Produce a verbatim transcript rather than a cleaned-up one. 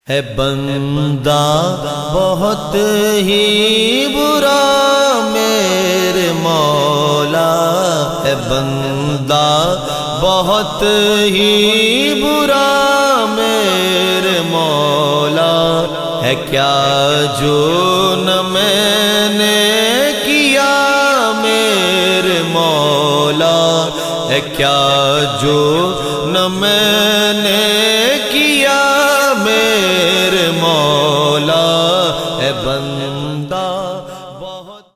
है बंदा बहुत ही बुरा मेरे मौला, है बंदा बहुत ही बुरा मेरे मौला। है क्या जो न मैंने किया मेरे मौला, है क्या जो न मैंने किया मेरे मौला।